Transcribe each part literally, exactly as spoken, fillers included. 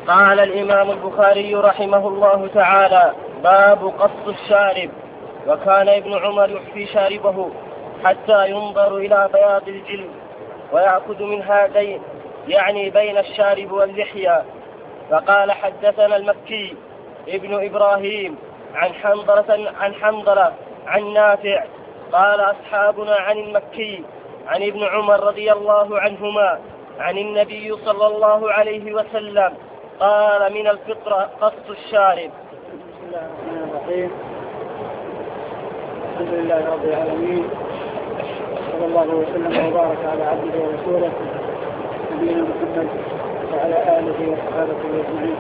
قال الإمام البخاري رحمه الله تعالى: باب قص الشارب. وكان ابن عمر يحفي شاربه حتى ينظر إلى بياض الجلد ويأخذ من هذين، يعني بين الشارب واللحية. فقال: حدثنا المكي ابن إبراهيم عن حنظلة عن حنظلة عن نافع قال: أصحابنا عن المكي عن ابن عمر رضي الله عنهما عن النبي صلى الله عليه وسلم قال: من الفطرة قص الشارب. بسم الله الرحمن الرحيم. الحمد لله رب العالمين، صلى الله وسلم وبارك على عبده ورسوله نبينا محمد وعلى آله وصحابته أجمعين.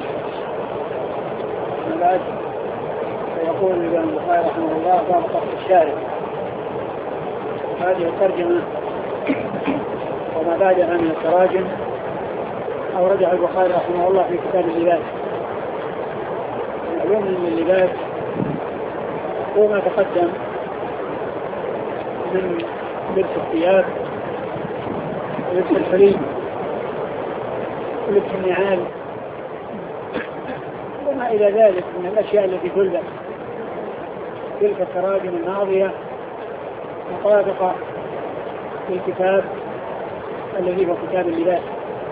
أما بعد، فيقول الإمام البخاري رحمه الله: باب قص الشارب. هذه الترجمة وما بعدها من التراجم أوردها البخاري رحمه الله في كتاب اللباس. معلوم من اللباس هو ما تقدم من لبس الثياب ولبس الحلي ولبس النعال وما إلى ذلك من الأشياء التي تلبس. تلك التراجم الماضية مطابقة للكتاب الذي هو كتاب اللباس.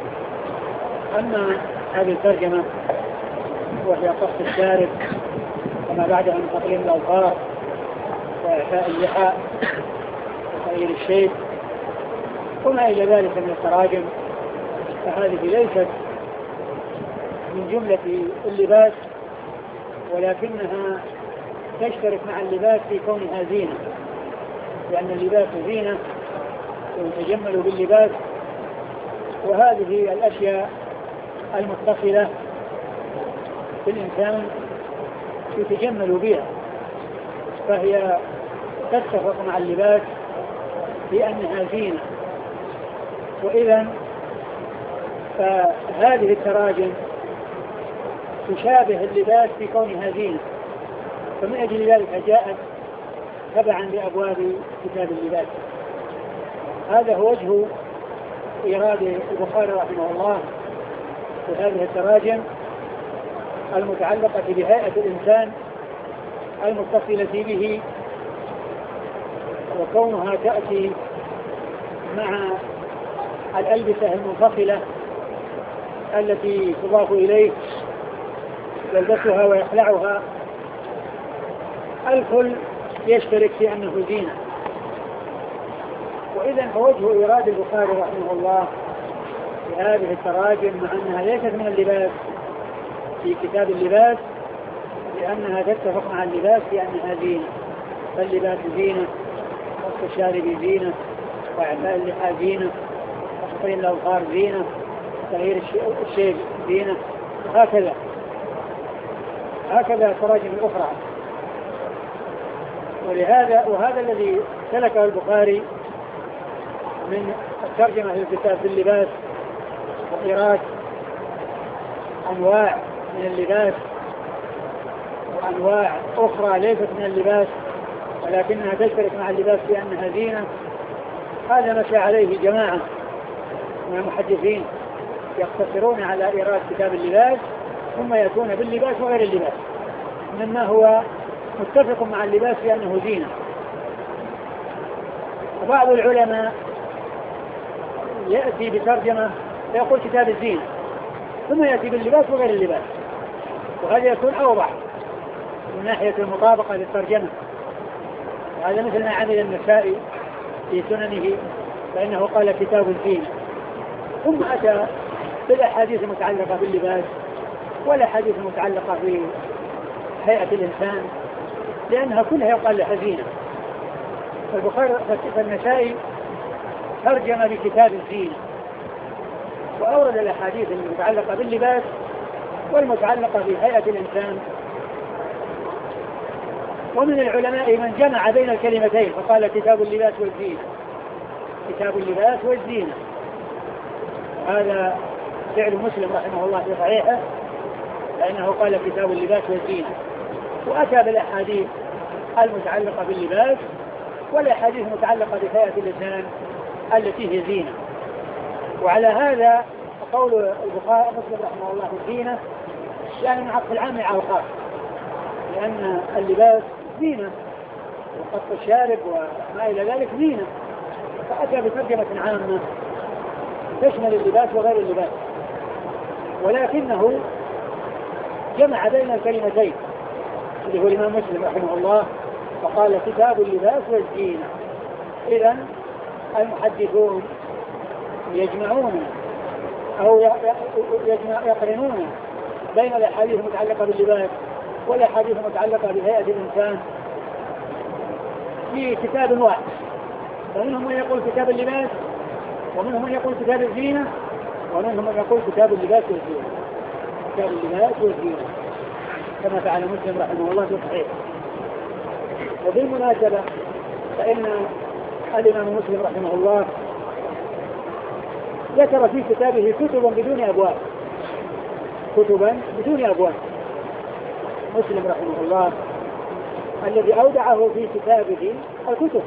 أما هذه الترجمة وهي قص الشارب وما بعدها من تقليم الأظفار وإعفاء اللحى وتغيير الشيب وما إلى ذلك من التراجم، فهذه ليست من جملة اللباس، ولكنها تشترك مع اللباس في كونها زينة، لأن اللباس زينة ويتجمل باللباس، وهذه الأشياء المتصلة بالإنسان يتجمل بها، فهي تتفق مع اللباس بأنها زينة. وإذن فهذه التراجم تشابه اللباس في كونها زينة، فمن أجل ذلك جاءت تبعا لأبواب كتاب اللباس. هذا هو وجه إيراد البخاري رحمه الله في هذه التراجم المتعلقة بهيئة الإنسان المتصلة به، وكونها تأتي مع الألبسة المنفصلة التي تضاف إليه يلبسها ويخلعها، الكل يشترك في أنه زينة. وإذن فوجه إيراد البخاري رحمه الله في هذه التراجم مع أنها ليست من اللباس في كتاب اللباس، لأنها تتفق مع اللباس في أنها زينة، فاللباس زينة، قص الشارب زينة، وإعفاء اللحى زينة، وتقليم الأظفار زينة، وتغيير الشيب زينة، هكذا هكذا التراجم الأخرى. ولهذا وهذا الذي سلكه البخاري من الترجمة للكتاب في اللباس وإيراد أنواع من اللباس وأنواع أخرى ليست من اللباس ولكنها تشترك مع اللباس بأنها زينة. هذا مشى عليه جماعة من المحدثين يقتصرون على إيراد كتاب اللباس ثم يأتون باللباس وغير اللباس مما هو متفق مع اللباس بأنه زينة. وبعض العلماء يأتي بترجمة فيقول كتاب الزينة ثم يأتي باللباس وغير اللباس، وهذا يكون أوضح من ناحية المطابقة للترجمة. هذا مثل ما عمل النسائي في سننه، فإنه قال كتاب الزينة ثم أتى بالأحاديث المتعلقة باللباس والأحاديث المتعلقة بهيئة الإنسان، لأنها كلها يقال لها زينة. فالبخاري فالنسائي ترجم بكتاب الزينة وأورد الأحاديث المتعلقة باللباس والمتعلقة بهيئة الإنسان. ومن العلماء من جمع بين الكلمتين فقال كتاب اللباس والزينة، كتاب اللباس والزينة. هذا فعل مسلم رحمه الله في صحيحه، لأنه قال كتاب اللباس والزينة، وأتى بالأحاديث المتعلقة باللباس والأحاديث المتعلقة بهيئة الإنسان التي هي زينة. وعلى هذا وقول البخاري مسلم رحمه الله الزينة يعني من عطف العام على الخاص، لأن اللباس زينة وقط الشارب وما إلى ذلك زينة، فأتى بترجمة عامة تشمل اللباس وغير اللباس، ولكنه جمع بين الكلمتين اللي هو الإمام مسلم رحمه الله فقال كتاب اللباس والزينة. إذن المحدثون يجمعون أو يجمع يقرنون بين الأحاديث المتعلقة باللباس والأحاديث المتعلقة بهيئة الإنسان في كتاب واحد، فمنهم من يقول كتاب اللباس، ومنهم من يقول كتاب الزينة، ومنهم من يقول كتاب اللباس والزينة، كتاب اللباس والزينة كما فعل مسلم رحمه الله في الصحيح. وبالمناسبة فإن الإمام مسلم رحمه الله ذكر في كتابه كتبا بدون أبواب، كتبا بدون أبواب. مسلم رحمه الله الذي أودعه في كتابه الكتب،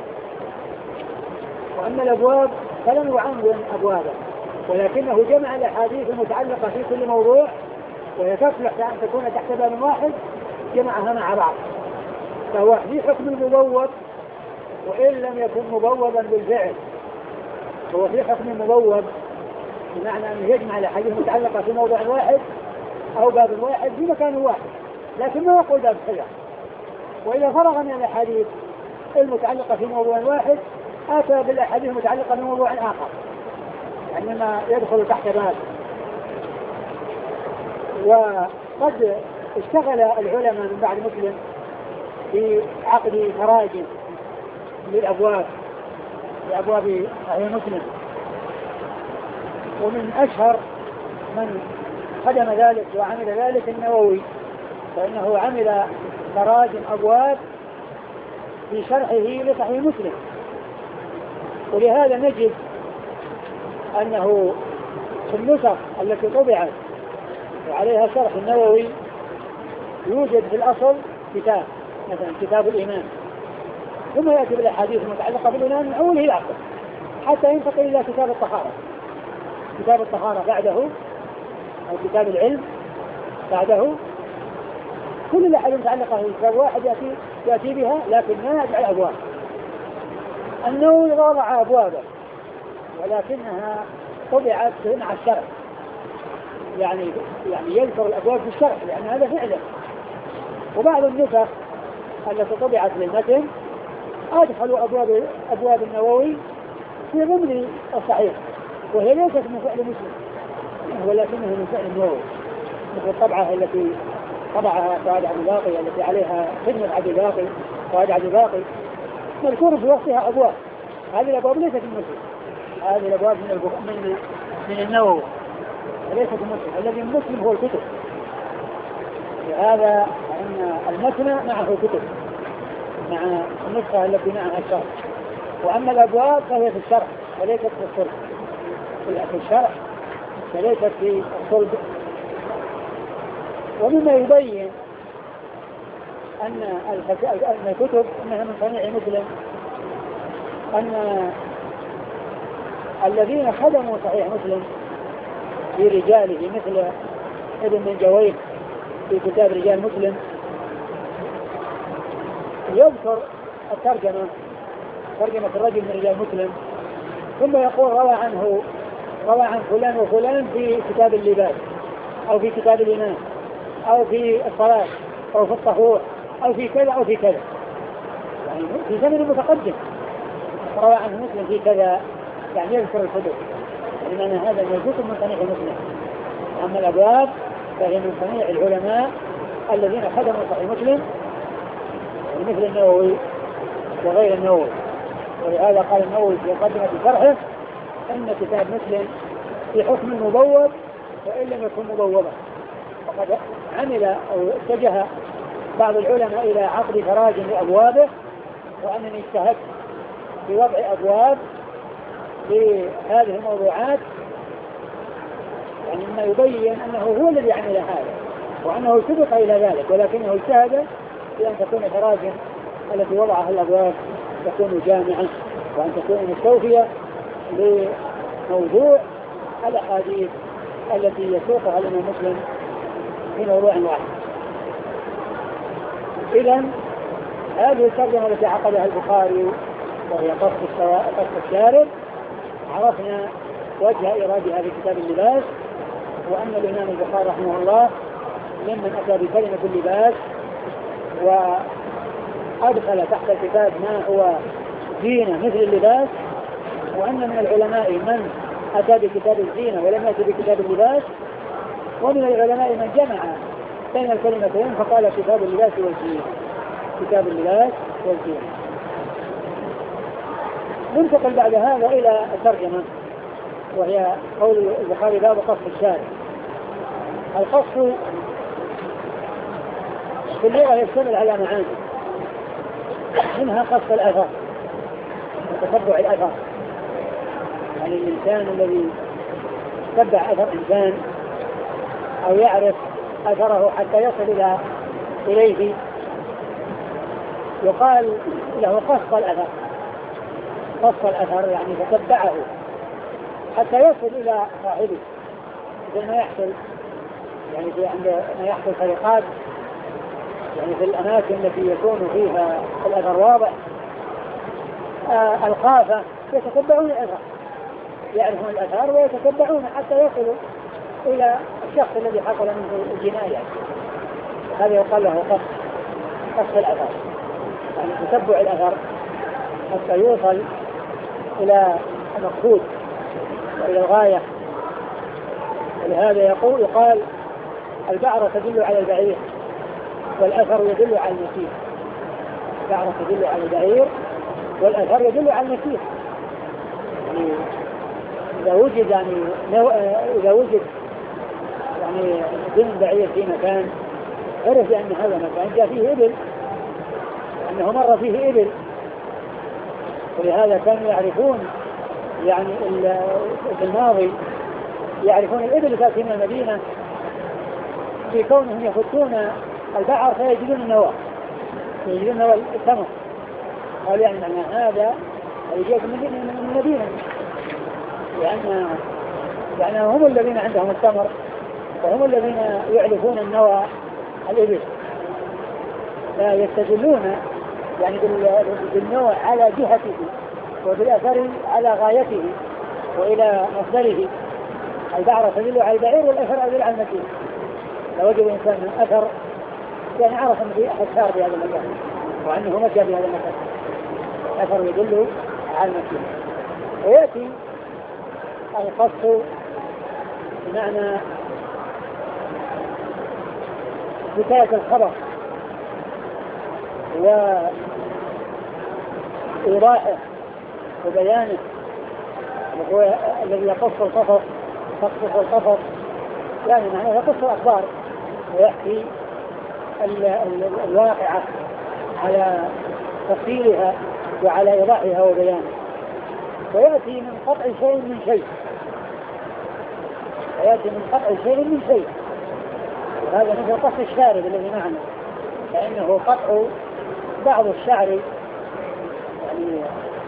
وأما الأبواب فلم يعنون أبوابا، ولكنه جمع الأحاديث المتعلقة في كل موضوع وهي تصلح أن تكون تحت باب واحد جمعها مع بعض، فهو في حكم المبوب وإن لم يكن مبوبا بالفعل، هو في حكم المبوب بمعنى أنه يجمع الأحاديث المتعلقة في موضوع واحد أو باب واحد في مكان واحد، لكن ما يقول باب خير. وإذا فرغ من الأحاديث المتعلقة في موضوع واحد أتى بالأحاديث المتعلقة بموضوع آخر، إنما يدخل تحت باب. وقد اشتغل العلماء من بعد مسلم في عقد تراجم للأبواب لأبواب صحيح مسلم، ومن أشهر من خدم ذلك وعمل ذلك النووي، فإنه عمل تراجم أبواب في شرحه لصحيح مسلم. ولهذا نجد أنه في النسخ التي طبعت وعليها شرح النووي يوجد في الأصل كتاب، مثلا كتاب الإيمان، ثم يأتي بالأحاديث المتعلقة بالإيمان من أوله إلى آخره حتى ينتقل إلى كتاب الطهارة، كتاب الطهارة بعده أو كتاب العلم بعده، كل الأحاديث المتعلقة بكتاب واحد يأتي, يأتي بها لكن ما يجعل أبواب. النووي وضع أبوابه ولكنها طبعت مع الشرح، يعني يعني يذكر الأبواب في الشرح لأن هذا فعله. وبعض النسخ التي طبعت للمتن أدخلوا أبواب أبواب النووي في ضمن الصحيح، وهي ليست من فعل مسلم ولكنه من فعل النووي، مثل الطبعة التي طبعها فؤاد عبد الباقي التي عليها خدمة عبد الباقي فؤاد عبد الباقي مذكور في وصفها أبواب. هذه الأبواب ليست من مسلم، هذه الأبواب من من من النووي وليست من مسلم. الذي من مسلم هو الكتب، لهذا أن المتن معه كتب مع النسخة التي معها الشرح، وأما الأبواب فهي في الشرح وليست في الصلب، في الشرح وليست في الصلب. ومما يبين أن الكتب أنها من صنيع مسلم أن الذين خدموا صحيح مسلم في رجاله مثل ابن منجويه في كتاب رجال مسلم يذكر الترجمة ترجمة الرجل من رجال مسلم، ثم يقول روى عنه روى عن فلان وفلان في كتاب اللباس أو في كتاب الإيمان أو في الصلاة أو في الطهور أو في كذا أو في كذا، يعني في زمن متقدم روى عنه مسلم في كذا، يعني يذكر الحدود، لأن هذا موجود من صنيع مسلم. أما الأبواب فهي من صنيع العلماء الذين خدموا صحيح مسلم مثل النووي وغير النووي. ولهذا قال النووي في مقدمة شرحه أن كتاب مسلم في حكم المبوب وإن لم يكن مبوبا. وقد عمل أو اتجه بعض العلماء إلى عقد تراجم لأبوابه، وأنني اجتهدت في وضع أبواب لهذه الموضوعات، يعني ما يبين أنه هو الذي عمل هذا وأنه سبق إلى ذلك، ولكنه اجتهد في أن تكون تراجم التي وضعها الأبواب تكون جامعة وأن تكون مستوفية لموضوع الأحاديث التي يسوقها الإمام مسلم في موضوع واحد. إذن هذه الترجمة التي عقدها البخاري وهي قص الشارب عرفنا وجه إرادها في كتاب اللباس، وأن الإمام البخاري رحمه الله ممن أتى بكلمة اللباس وأدخل تحت الكتاب ما هو زينة مثل اللباس، وأن من العلماء من أتى بكتاب الزينة ولم يأتي بكتاب اللباس، ومن العلماء من جمع بين الكلمتين فقال كتاب اللباس والزينة، كتاب اللباس والزينة. ننتقل بعد هذا إلى الترجمة، وهي قول البخاري باب قص الشارب. القص في اللغة يشتمل على معاني، منها قص الأثر وتتبع الأثر، يعني الإنسان الذي يتبع أثر إنسان أو يعرف أثره حتى يصل إلى إليه يقال له قص الأثر. قص الأثر يعني تتبعه حتى يصل إلى صاحبه، مثل ما يحصل يعني في عند ما يحصل سرقات يعني في الأماكن التي يكون فيها الأثر واضح. آه الخافة يتتبعون الأثر، يعرفون الأثار ويتتبعون حتى يصلوا إلى الشخص الذي حصل منه الجناية. هذا يقال له قص قص الأثر، يعني تتبع الأثر حتى يوصل إلى المقصود وإلى الغاية. ولهذا يقول يقال البعرة تدل على البعير والأثر يدل على المسير. البعرة تدل على البعير والأثر يدل على المسير. يعني إذا وجد يعني إذا وجد يعني دم بعير في مكان عرف بأن هذا مكان جاء فيه إبل، أنه مر فيه إبل، ولهذا كانوا يعرفون يعني في الماضي يعرفون الإبل تأتي من المدينة في كونهم يفتون البعر فيجدون النواة، يجدون نواة التمر. قالوا يعني أن هذا يجيك من المدينة، لأن يعني هم الذين عندهم التمر وهم الذين يعرفون النوى الإبل، فيستدلون يعني بالنوى على جهته وبالأثر على غايته وإلى مصدره. البعرة تدل على البعير والأثر يدل على المسير. لو وجد إنسان من أثر يعني عرف أن في أحد سار في هذا المكان وأنه مشى في هذا المكان، الأثر يدل على المسير. ويأتي القص بمعنى حكاية الخبر وإيضاحه وبيانه، وهو الذي يقص القصص تقصص القصص يعني معناه يقص الأخبار ويحكي الواقعة على تفصيلها وعلى إيضاحها وبيانه. ويأتي من قطع شيء من شيء، ويأتي من قطع شيء من شيء، وهذا مثل قص الشارب الذي معنا، لأنه قطع بعض الشعر يعني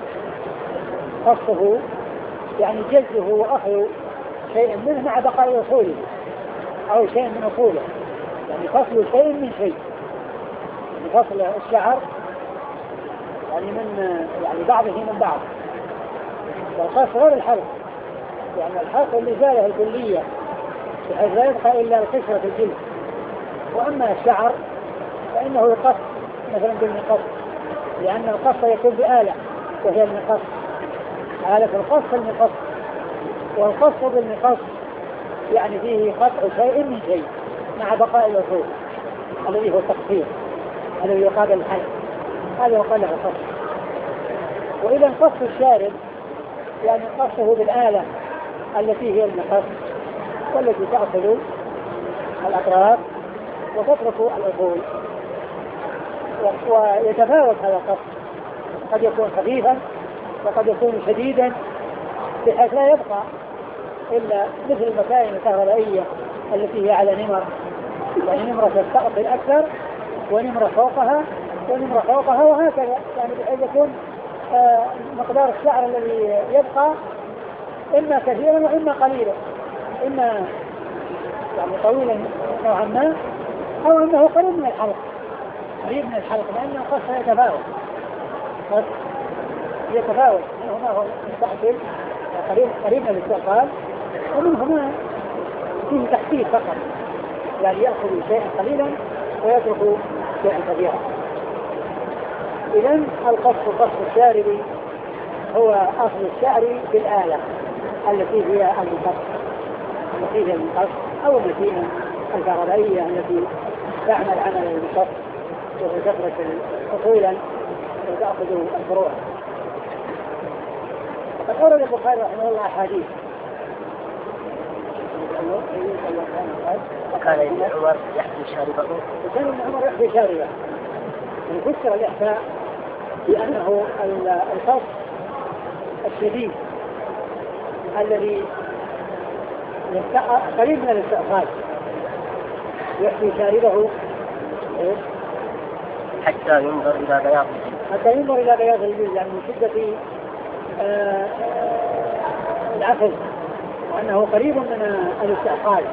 قصه يعني جزه وأخذ شيء منه مع بقاء أصوله أو شيء من أصوله، يعني فصل شيء من شيء، يعني فصل الشعر يعني من يعني بعضه من بعض. والقص غير الحلق، يعني الحلق الإزالة الكلية بحيث لا يبقى إلا القشرة في الجلد. وأما الشعر فإنه يقص مثلا بالمقص، لأن القص يكون بآلة وهي المقص، آلة القص المقص. والقص بالمقص يعني فيه قطع شيء من شيء مع بقاء الأصول الذي هو التقصير الذي يقابل الحلق، هذا يقال له قص. وإذا قص الشارب يعني قصه بالآلة التي هي المقص والتي تأخذ الأطراف وتترك الأصول. ويتفاوت هذا القص، قد يكون خفيفا وقد يكون شديدا بحيث لا يبقى إلا مثل المكاين الكهربائية التي هي على نمر، يعني نمرة تستأصل أكثر ونمرة فوقها ونمرة فوقها وهكذا، يعني بحيث يكون آه مقدار الشعر الذي يبقى إما كثيرا وإما قليلا، إما يعني طويلا نوعا ما، أو أنه قريب من الحلق، قريب من الحلق، لأن القص يتفاوت، قص يتفاوت، منهما هو مستحيل قريب قريب من الاستئصال، ومنهما فيه تحديد فقط، يعني يأخذ شيئا قليلا ويترك شيئا كثيرا. إذن القص قص الشارب هو أخذ الشعر بالآلة التي هي المقص، التي هي المقص أو الماكينة الكهربائية التي تعمل عمل المقص وتفرش أصولا وتأخذ الفروع. فقد أورد البخاري رحمه الله أحاديث. وكان ابن عمر يحفي شاربه. وكان ابن عمر يحفي شاربه. يفسر الإحفاء بأنه القص الشديد الذي قريب من الاستئصال يحفي شاربه حتى ينظر إلى بياض حتى ينظر إلى بياض الجلد، يعني من شدة آه العفز، وأنه قريب من الاستئصال.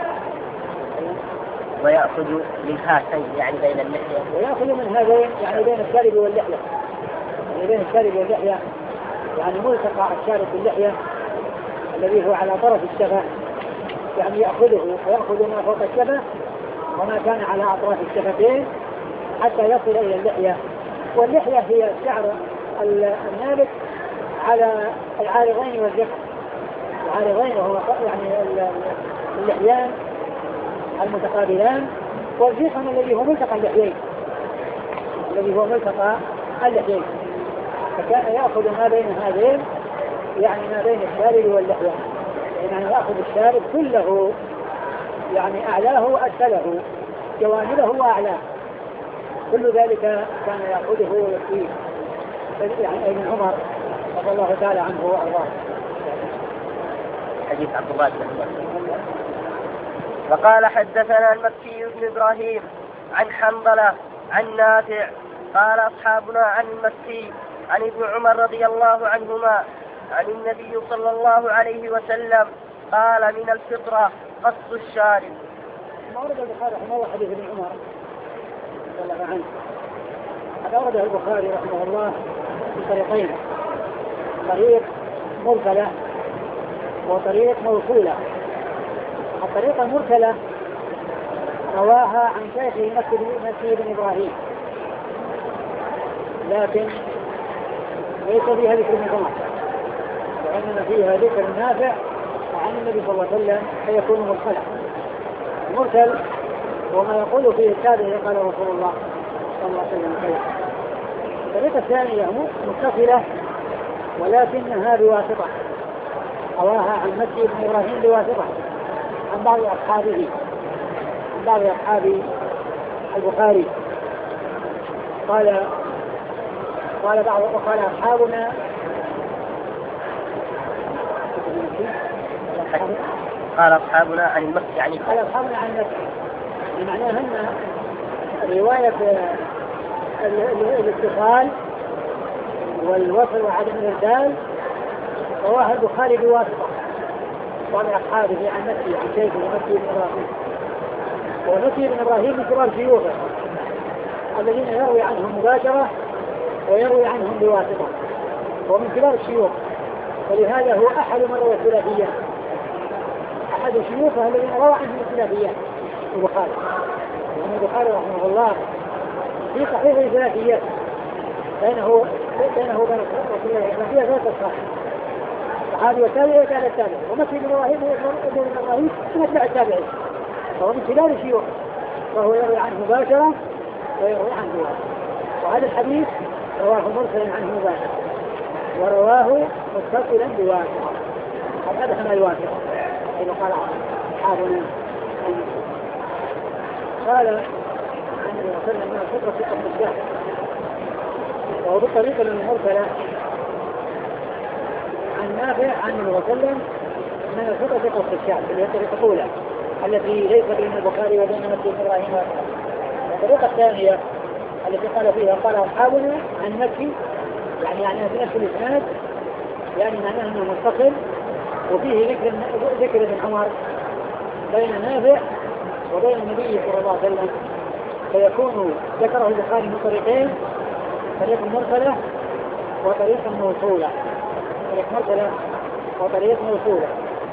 ويأخذ من هاتين يعني بين اللحية، ويأخذ من هذين يعني بين الشارب واللحية، يعني بين الشارب واللحية، يعني ملتقى الشارب باللحية الذي هو على طرف الشفة، يعني يأخذه ويأخذ ما فوق الشفة وما كان على أطراف الشفتين حتى يصل إلى اللحية. واللحية هي الشعر النابت على العارضين والذقن، العارضين وهو يعني اللحيان المتقابلان، والذقن الذي هو ملتقى اللحيين، الذي هو ملتقى اللحيين. فكان يأخذ ما بين هذين، يعني ما بين الشارب واللحية، يعني يأخذ الشارب كله، يعني أعلاه وأسفله، جوانبه وأعلاه، كل ذلك كان يأخذه ويكفيه. يعني ابن عمر رضي الله تعالى عنه وأرضاه. حديث عبد الله بن عمر. وقال حدثنا المكي بن إبراهيم عن حنظلة عن نافع قال أصحابنا عن المكي عن ابن عمر رضي الله عنهما عن النبي صلى الله عليه وسلم قال من الفطرة قص الشارب. ما ورد البخاري رحمه الله حديث ابن عمر رضي الله عنه، قد أورده البخاري رحمه الله بطريقين، طريق مرسلة وطريق موصولة. الطريقة المرسلة رواها عن شيخه مكي بن إبراهيم، لكن ليس فيها ذكر ابن عمر، وإنما فيها ذكر نافع عن النبي صلى الله عليه وسلم، فيكون مرسلا. المرسل وما يقول فيه التابعي قال رسول الله صلى الله عليه وسلم خير. الطريقة الثانية متصلة ولكنها بواسطة، رواها عن مكي بن إبراهيم بواسطة عن بعض أصحابه، عن بعض أصحاب البخاري. قال قال بعض وقال أصحابنا قال أصحابنا عن المكي يعني قال أصحابنا عن المكي، بمعنى أن رواية الاتصال والوصل وعدم الإرسال رواها البخاري بواسطة بعض أصحابه عن مكي عن شيخه مكي بن إبراهيم. ومكي بن إبراهيم من كبار شيوخه الذين يروي عنهم مباشرة ويروي عنهم بواسطة، ومن كبار الشيوخ، ولهذا هو أحد من روى الثلاثيات، أحد شيوخه الذين روى عنهم الثلاثيات البخاري. وأن البخاري رحمه الله في صحيح الثلاثيات بينه بينه وبين الثلاثية ثلاثة أصحاب، الصحابي والتابعي وكان التابعي. ومكي بن إبراهيم ابن إبراهيم من أتباع التابعين، فهو من كبار الشيوخ، وهو يروي عنه مباشرة ويروي عنه بواسطة. وهذا الحديث رواه مرسلا عنه مباشرة ورواه متصلا بواسطة، قد أدخل الواسطة كما قال أصحابنا. قال عن وصلنا من الفطرة في قبل الشهر، وهو بالطريقة المرسلة عن نافع عن وسلم من الفطرة في قبل الشهر، اللي هي الطريقة الأولى التي ليس بين البخاري وبين مكي بن إبراهيم. والطريقة الثانية التي قال فيها قال أصحابنا عن مكي، يعني يعني في نفس الإسناد، يعني معناه أنه متصل وفيه ذكر ذكر ابن عمر بين نافع وبين النبي صلى الله عليه وسلم، فيكون ذكره البخاري من طريقين، طريق مرسلة وطريق موصولة، طريق مرسلة وطريق موصولة.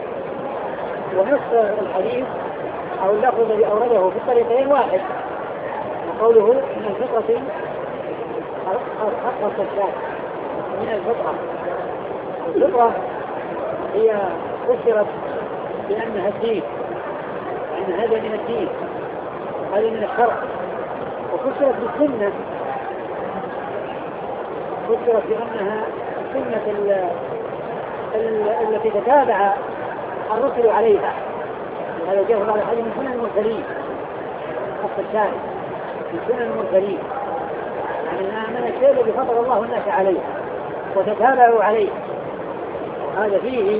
ونص الحديث أو اللفظ الذي أورده في الطريقين واحد، وقوله من الفطرة حق الصلاة، من الفطرة. الفطرة هي فسرت بأنها الدين، يعني هذا من الدين، هذا من الشرع. وفسرت بالسنة، فسرت بأنها السنة التي تتابع الرسل عليها. هذا جاء بعد هذه من سنن المرسلين، حق الشارع من سنن المرسلين، يعني من الشيء الذي فطر الله الناس عليه وتتابعوا عليه. هذا فيه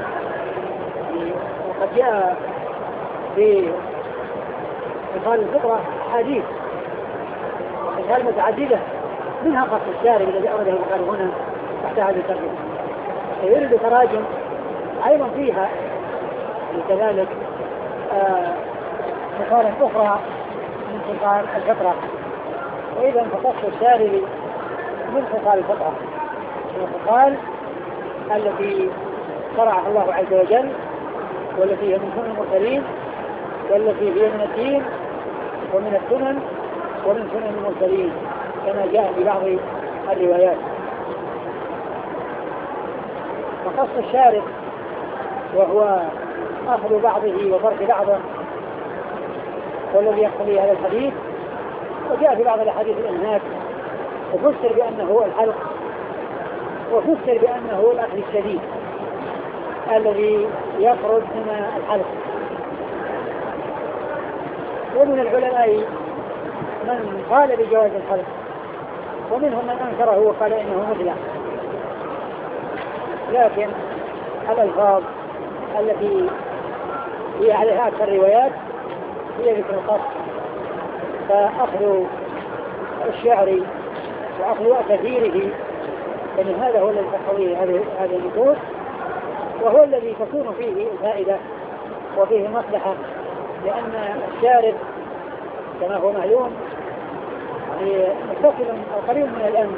وقد جاء في مثال الفطرة حديث ومثال متعددة، منها قص الشارع الذي أورده البخاري هنا تحت هذه الترجمة. فيريد تراجم أيضا فيها كذلك آه مثالا أخرى من خصال الفطرة. وإذا فقص الشارع من خصال الفطرة، من الخصال التي شرعها الله عز وجل، والتي هي من سنن المرسلين، والتي هي من الدين ومن السنن ومن سنن المرسلين كما جاء في بعض الروايات. فقص الشارع وهو أخذ بعضه وترك بعضه، والذي يقتضي هذا الحديث. وجاء في بعض الأحاديث الإنهاك، وفسر بأنه هو الحلق، وفسر بأنه الأخذ الشديد الذي يخرج من الحلق. ومن العلماء من قال بجواز الحلق، ومنهم من أنكره وقال إنه مبلغ. لكن الألفاظ التي هي عليها أكثر الروايات هي ذكر القص، فأخذ الشعر وأخذ كثيره، يعني هذا هو الذي تقويه هذه النصوص، وهو الذي تكون فيه الفائدة وفيه مصلحة، لأن الشارب كما هو معلوم متصل أو قريب من الأنف،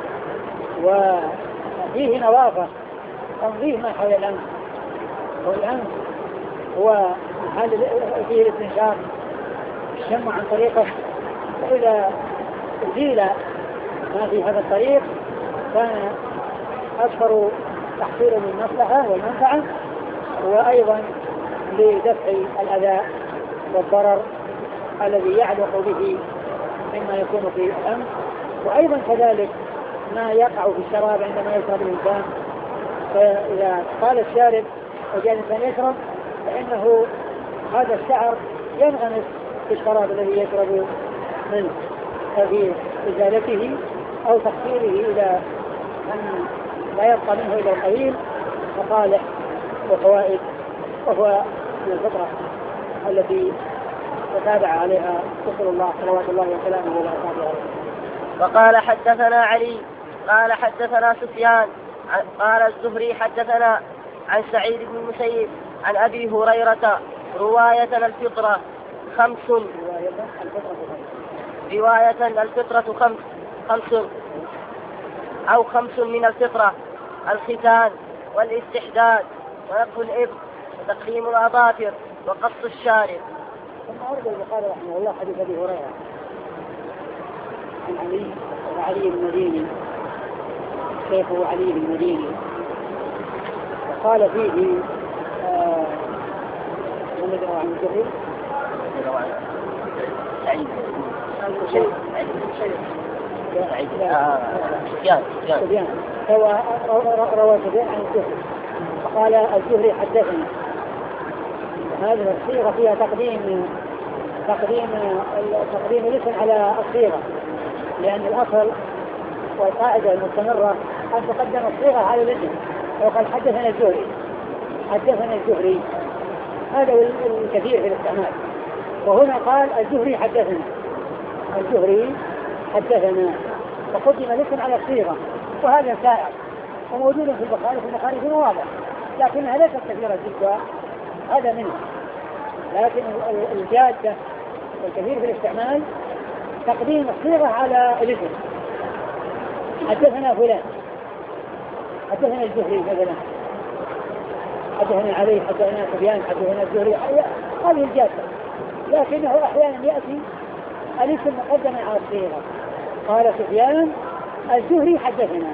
وفيه نظافة تنظيف ما حول الأنف، والأنف هو محل فيه الاستنشاق الشم عن طريقه، فإذا أزيل ما في هذا الطريق كان أكثر تحصيلا للمصلحة والمنفعة، وأيضا لدفع الأذى والضرر الذي يعلق به مما يكون في الأنف. وأيضا كذلك ما يقع في الشراب عندما يشرب الإنسان، فإذا قال الشارب وجاء الإنسان يشرب فإنه هذا الشعر ينغمس في الشراب الذي يشرب منه، ففي إزالته أو تخسيره إلى أن لا يبقى منه إلى القليل مصالح وفوائد، وهو من الفطرة التي تتابع عليها رسول الله صلوات الله وسلامه وبركاته عليه. وقال حدثنا علي قال حدثنا سفيان قال الزهري حدثنا عن سعيد بن المسيب عن أبي هريرة رواية الفطرة خمس رواية الفطرة خمس خمس أو خمس من الفطرة: الختان والاستحداد ونقض الإبط وتقليم الأظافر وقص الشارب. ثم أرد البخاري رحمه الله حديث أبي هريرة عن علي وعلي المديني شيخه علي المديني، وقال فيه آه من يدعو عن الزهري سعيد سعيد سفيان سفيان روى سفيان عن الزهري فقال الزهري حدثنا. هذه الصيغة فيها تقديم تقديم تقديم الاسم على الصيغة، لأن الأصل والقاعدة المستمرة أن تقدم الصيغة على الاسم. وقال حدثنا الزهري حدثنا الزهري هذا الكثير في الاستعمال، وهنا قال الزهري حدثنا الزهري حدثنا فقدم الاسم على الصيغة، وهذا سائر وموجود في البخاري في البخاري في مواضع، لكنها ليست كثيرة جدا. هذا منه لكن الجادة والكثير في الاستعمال تقديم الصيغة على الاسم. حدثنا فلان، حدثنا الزهري مثلا، حدثنا علي، حدثنا سفيان، حدثنا الزهري، هذه الجادة. لكنه أحيانا يأتي الاسم مقدما على الصيغة. قال سفيان الزهري حدثنا،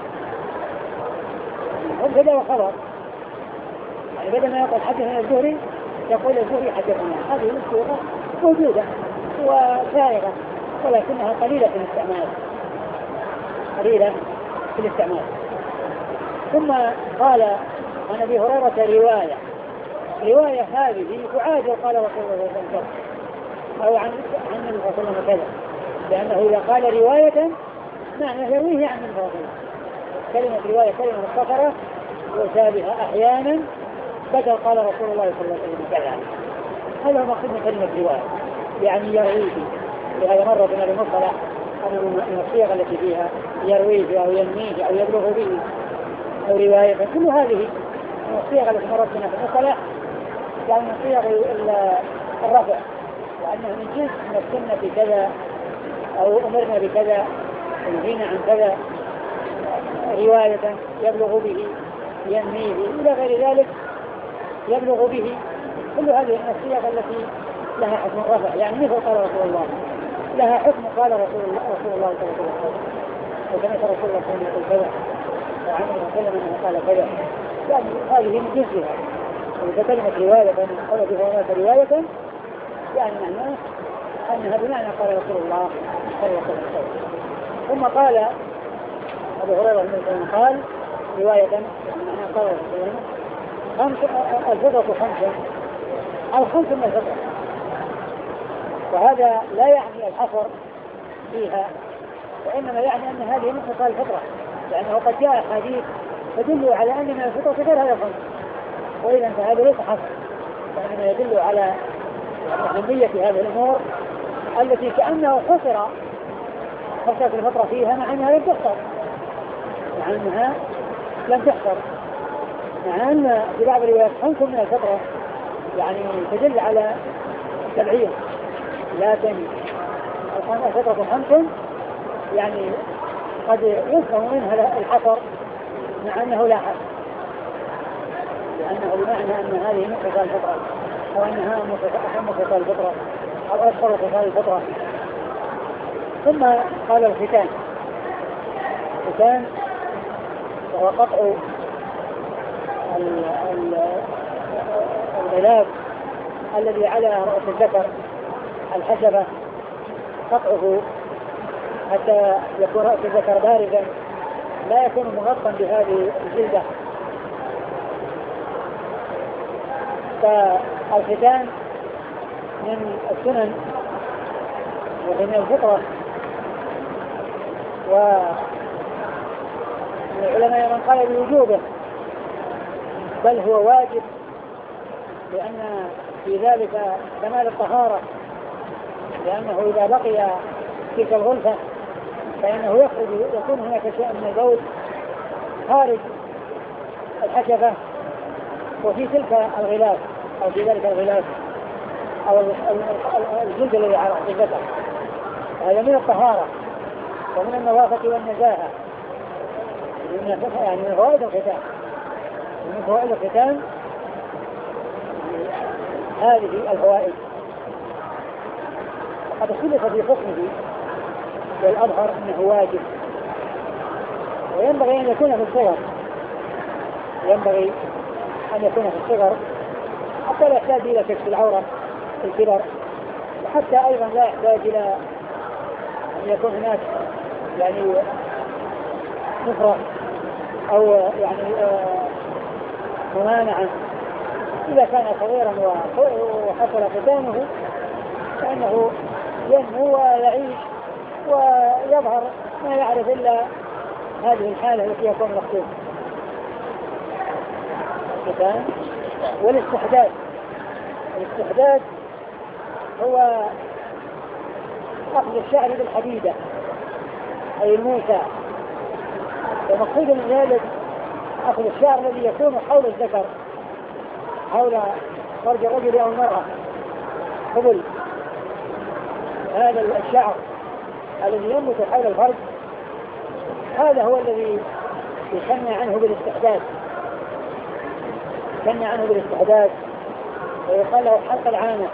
مبتدا وخبر، يعني بدل ما يقول حدثنا الزهري يقول الزهري حدثنا. هذه الصيغة موجودة وسائغة ولكنها قليلة في الاستعمال، قليلة في الاستعمال. ثم قال عن أبي هريرة رواية، رواية هذه تعادل قال رسول الله صلى الله عليه وسلم أو عن عن النبي صلى الله عليه وسلم، لأنه إذا قال رواية معنى يرويه عن النبي صلى الله عليه وسلم. كلمة رواية كلمة مختصرة وشابهة أحيانا بدل قال رسول الله صلى الله عليه وسلم كذا. هذا هو مقصود من كلمة رواية، يعني يرويه. لهذا مرة بنا المصطلح من الصيغ التي فيها يرويه أو ينميه أو يبلغ به أو رواية، كل هذه من الصيغ التي مرت بنا في المصطلح يعني من صيغ الرفع، وأنه من جنس من السنة كذا أو أمرنا بكذا ونهينا عن كذا، رواية يبلغ به ينميه إلى غير ذلك يبلغ به. كل هذه من الصيغ التي لها حكم الرفع، يعني مثل قال رسول الله لها حكم قال رسول الله رسول الله صلى الله عليه وسلم، وسمعت رسول الله صلى الله عليه وسلم كذا وعن وسلم انه قال كذا، يعني هذه من جنسها. وإذا كلمة رواية قال بها رواية يعني معناه أنها بمعنى قال رسول الله صلى الله عليه وسلم. ثم قال أبو هريرة مثلا قال رواية معنى قال رسول الله خمس الفطرة خمسة أو خمس من الفطرة، وهذا لا يعني الحصر فيها، وإنما يعني أن هذه مثل قال الفطرة، لأنه قد جاء حديث تدل على أن من الفطرة غير هذا الخمس، وإذا فهذا ليس حصر، وإنما يدل على أهمية هذه الأمور التي كأنه حصر حصرت الفطرة فيها مع أنها لم تحصر، مع أنها لم تحصر، مع أن في بعض الروايات خمس من الفطرة يعني تدل على تبعية، لكن الفطرة خمس يعني قد يفهم منها الحصر مع أنه لا حصر، لأنه بمعنى أن هذه من خصال الفطرة أو أنها من خصال الفطرة أو أشهر خصال الفطرة. ثم قال الختان، الختان وهو قطع الغلاف الذي على رأس الذكر الحشفة، قطعه حتى يكون رأس الذكر بارزا لا يكون مغطى بهذه الجلدة. فالختان من السنن ومن الفطرة، والعلماء من قال بوجوبه بل هو واجب، لأن في ذلك كمال الطهارة، لأنه إذا بقي تلك الغلفة فإنه يخرج يكون هناك شيء من البول خارج الحشفة وفي تلك الغلاف أو في ذلك الغلاف أو الجلد الذي على الذكر. هذا من الطهارة ومن النظافة والنزاهة، يعني من فوائد الختان، من فوائد الختان هذه الفوائد. قد اختلف في حكمه، والأظهر أنه واجب، وينبغي أن يكون في الصغر، ينبغي أن يكون في الصغر حتى لا يحتاج إلى كشف العورة في الكبر، وحتى أيضا لا يحتاج إلى أن يكون هناك يعني نفرة أو يعني ممانعة. إذا كان صغيرا وحصل ختانه فإنه ينمو ويعيش ويظهر ما يعرف إلا هذه الحالة التي يكون مخطوط. والاستحداد، الاستحداد هو أخذ الشعر بالحديدة أي الموسى، ومقصود من ذلك أخذ الشعر الذي يكون حول الذكر، حول فرج الرجل أو المرأة، قبل هذا الشعر الذي ينبت حول الفرد، هذا هو الذي يسمى عنه بالاستحداث، يسمى عنه بالاستحداث ويقال له حلق العانة.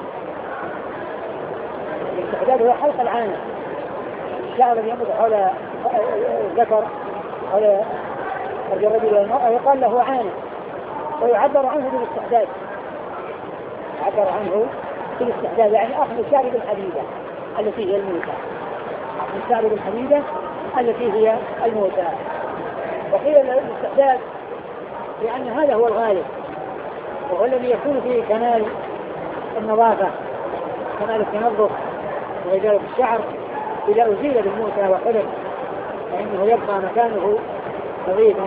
الاستحداث هو حلق العانة، الشعر الذي ينبت حول الذكر حول فرج الرجل والمرأة يقال له عانة، ويعبر عنه بالاستحداث، يعبر عنه بالاستحداث يعني أخذ الشعر بالحديدة التي هي الموتى، أخذ الشعر بالحديدة التي هي الموتى. وقيل الاستحداث لأن هذا هو الغالب، وهو الذي يكون فيه كمال النظافة، كمال التنظف وإزالة الشعر. إذا أزيل بالموتى وحلق فإنه يبقى مكانه نظيفا.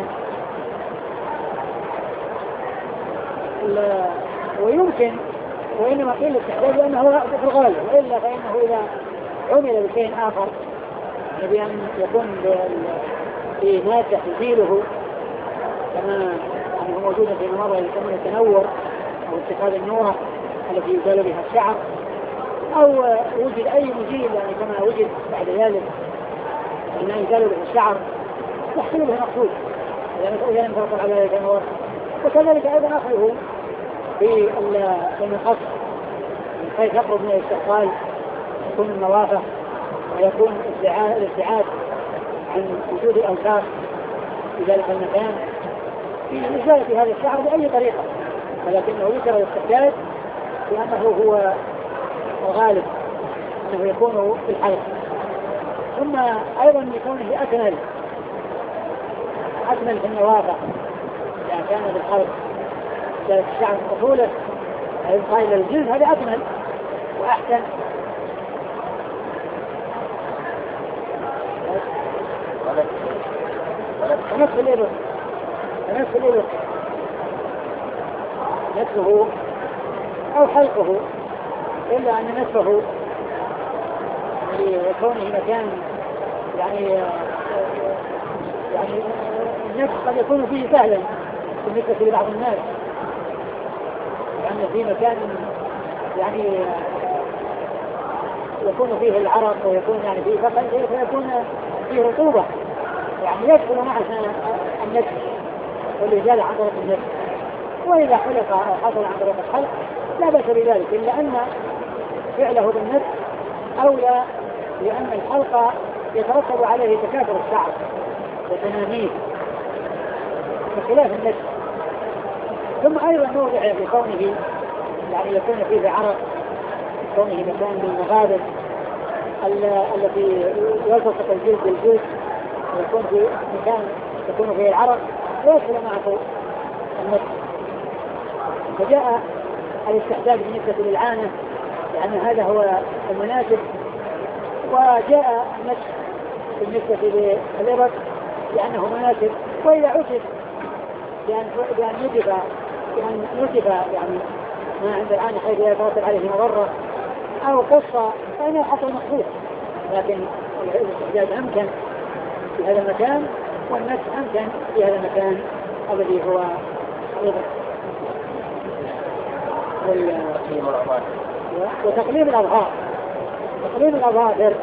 ويمكن وإنما قيل الاستحداث لأنه في الغالب، وإلا فإنه إذا عمل بشيء آخر بأن يكون في مادة تزيله كما يعني موجودة في مرة يسمى التنور أو اتخاذ النورة التي يزال بها الشعر، أو وجد أي مزيل يعني كما وجد بعد ذلك أن يزال به الشعر يحصل به مقصود إذا لم تحصل على ذلك النور. وكذلك أيضا أخذه في المقص من حيث يخرج من الاستقبال يكون النظافة ويكون الابتعاد عن وجود الأوساخ في ذلك المكان في إزالة هذا الشعر بأي طريقة، ولكنه يكره الاستحداث لأنه هو الغالب أنه يكون في الحلق. ثم أيضا لكونه أكمل أكمل في النظافة إذا كان بالحلق ذلك الشعر طفولة يبقى إلى الجلد هذا أكمل وأحسن. ونفس الإبر ونفس الإبر نفسه أو حلقه، إلا أن نفسه لكونه مكان يعني يعني النفس قد يكون فيه سهلا بالنسبة لبعض الناس، لأن في مكان يعني يكون فيه العرق ويكون يعني فيه فقط فيكون فيه رطوبة يعني يدخل معها النفس والإزالة عن طريق النفس. وإذا حلق أو حصل عن طريق الحلق لا بأس بذلك، إلا أن فعله بالنفس أولى، لأن الحلق يترتب عليه تكاثر الشعر وتناميه بخلاف النفس. ثم أيضا موضع في كونه يعني يكون فيه عرق، كونه مكان من المغابر التي يلتصق الجلد بالجلد ويكون في مكان يكون فيه العرق ويدخل معه النفس. فجاء الاستحداث بالنسبة للعانة لأن هذا هو المناسب، وجاء النفس بالنسبة للإبر لأنه مناسب. وإذا عُسف بأن بأن يجب بأن يجب يعني ما عند الآن حيث يترتب عليه مضرة أو قصة فإنه حصل مخصوص، لكن الاستحداث أمكن في هذا المكان والنفس أمكن في هذا المكان الذي هو الإبر. وتقليم الأظهار تقليم الأظافر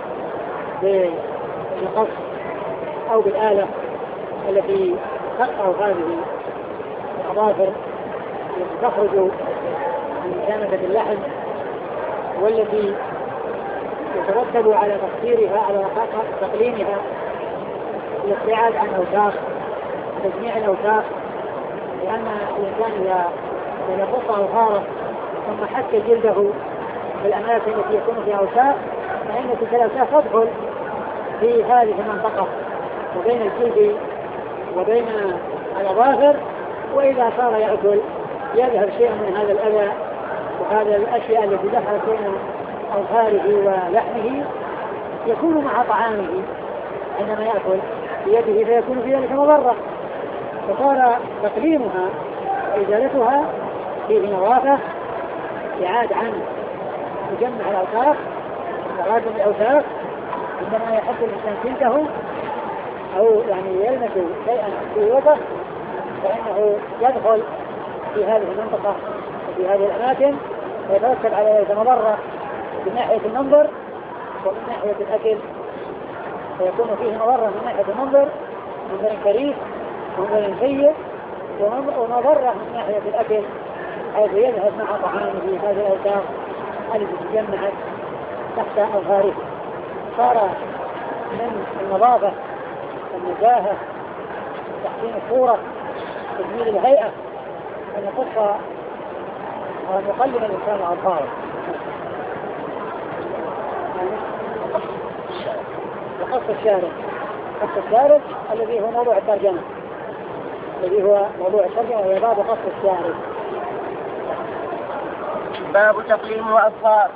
بالقص أو بالآلة التي تقطع هذه الأظافر التي تخرج من كاملة اللحم والتي يترتب على تقصيرها على تقليمها الابتعاد عن أوساخ تجميع الأوساخ، لأن الإنسان إذا يقص أظهاره ثم حك جلده بالأماكن التي يكون فيها أوساخ فإن تلك الأوساخ تدخل في هذه المنطقة وبين الجلد وبين الأظافر، وإذا صار يأكل يذهب شيء من هذا الأذى وهذا الأشياء التي دخلت بين أظهاره ولحمه يكون مع طعامه عندما يأكل بيده فيكون في ذلك مضرة. فصار تقليمها وإزالتها فيه نظافة إعاد عن مجمع الأوساخ تراكم الأوساخ عندما يحط الإنسان جلده أو يعني يلمس شيئا في وجهه فإنه يدخل في هذه المنطقة وفي هذه الأماكن ويترتب على ذلك مضرة من ناحية المنظر ومن ناحية الأكل، فيكون فيه مضرة من ناحية المنظر، منظر كريم ومنظر سيء، ومضرة من ناحية الأكل حيث يذهب مع طعامه في هذه الأوساخ التي تجمعت تحت أظهاره. صار من النظافة والنزاهة تحسين الصورة تجميل الهيئة أن يقص وأن يقلل الإنسان أظهاره. وقص الشارب، قص الشارب الذي هو موضوع الترجمة، الذي هو موضوع الترجمة وهي باب قص الشارب. باب تقليم وأظفار.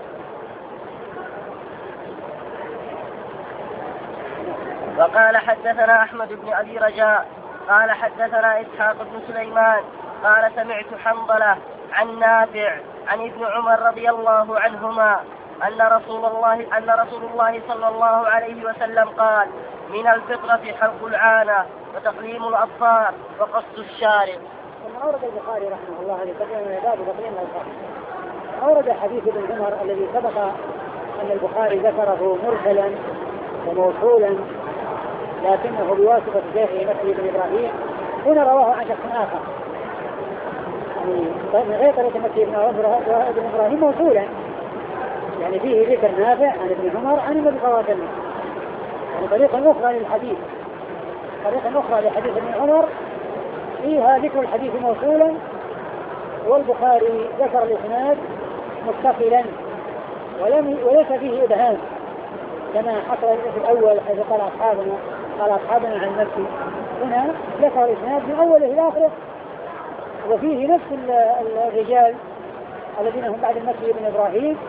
وقال حدثنا أحمد بن أبي رجاء قال حدثنا إسحاق بن سليمان قال سمعت حنظلة عن نافع عن ابن عمر رضي الله عنهما أن رسول الله أن رسول الله صلى الله عليه وسلم قال: من الفطرة حلق العانة وتقليم الأظفار وقص الشارب. ثم أورد البخاري رحمه الله لتقليم باب تقليم الأظفار، أورد حديث ابن عمر الذي سبق أن البخاري ذكره مرسلا وموصولا لكنه بواسطة شيخه مكي بن إبراهيم، هنا رواه عن شخص آخر يعني من غير طريقة مكي بن إبراهيم موصولا، يعني فيه ذكر نافع عن ابن عمر عن النبي صلى الله عليه وسلم، يعني طريقة أخرى للحديث، طريقة أخرى لحديث ابن عمر فيها ذكر الحديث موصولا، والبخاري ذكر الإسناد متصلا ولم وليس فيه إبهام كما حصل في الأول حيث قال أصحابنا قال أصحابنا عن نفسه. هنا ذكر الإسناد من أوله إلى آخره وفيه نفس الرجال الذين هم بعد المكي بن إبراهيم،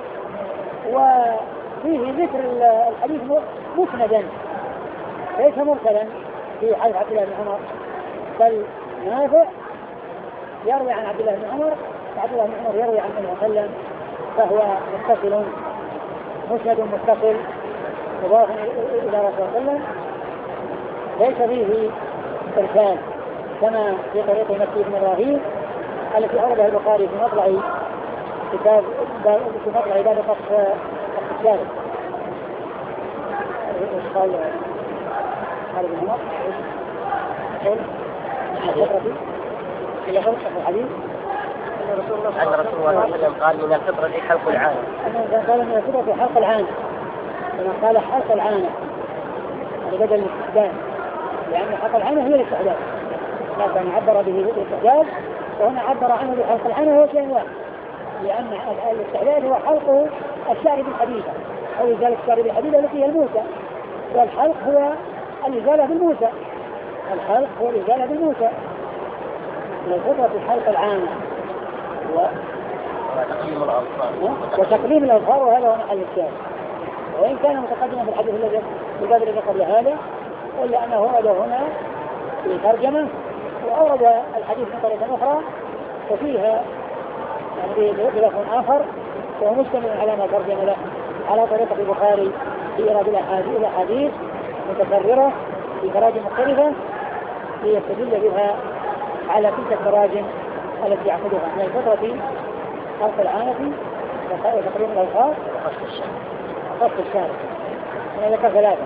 وفيه ذكر الحديث مسندا ليس مرسلا في حديث عبد الله بن عمر، بل نافع يروي عن عبد الله بن عمر وعبد الله بن عمر يروي عن النبي صلى الله عليه وسلم، فهو متصل مسند متصل مضاف إلى رسول الله صلى الله عليه وسلم ليس فيه إرسال كما في طريق مكي بن إبراهيم التي أوردها البخاري في مطلع كتاب في مطلع باب قص الشارب. قال قال ابن عمر قل الفطرة إلى خلق الحديث أن رسول الله صلى الله عليه وسلم قال من الفطرة حلق العانة، قال من الفطرة حلق العانة، كما قال حلق العانة بدل الاستحداث، لأن حلق العانة هي الاستحداث، لكن عبر به الاستحداث وهنا عبر عنه بحلق العانة هو شيء واحد، لأن الاستحداث هو حلق الشعر بالحديدة أو إزالة الشعر بالحديدة التي هي الموسى، والحلق هو الإزالة بالموسى، الحلق هو الإزالة بالموسى. من الفطرة حلق العانة و... وتقليم الأظفار وتقليم الأظفار، وهذا هو محل الشاهد، وإن كان متقدما في الحديث الذي الباب الذي قبل هذا، إلا أنه ورد هنا في ترجمة وأورد الحديث من طريقة أخرى وفيها يعني بلفظ آخر وهو مشتمل على ما ترجم له على طريقة البخاري في إيراد الأحاديث متكررة في تراجم مختلفة ليستدل بها على تلك التراجم التي يعقدها من الفترة خلق العانة وتقريم الأوقات وقص الشارع. هنا ذكر ثلاثة.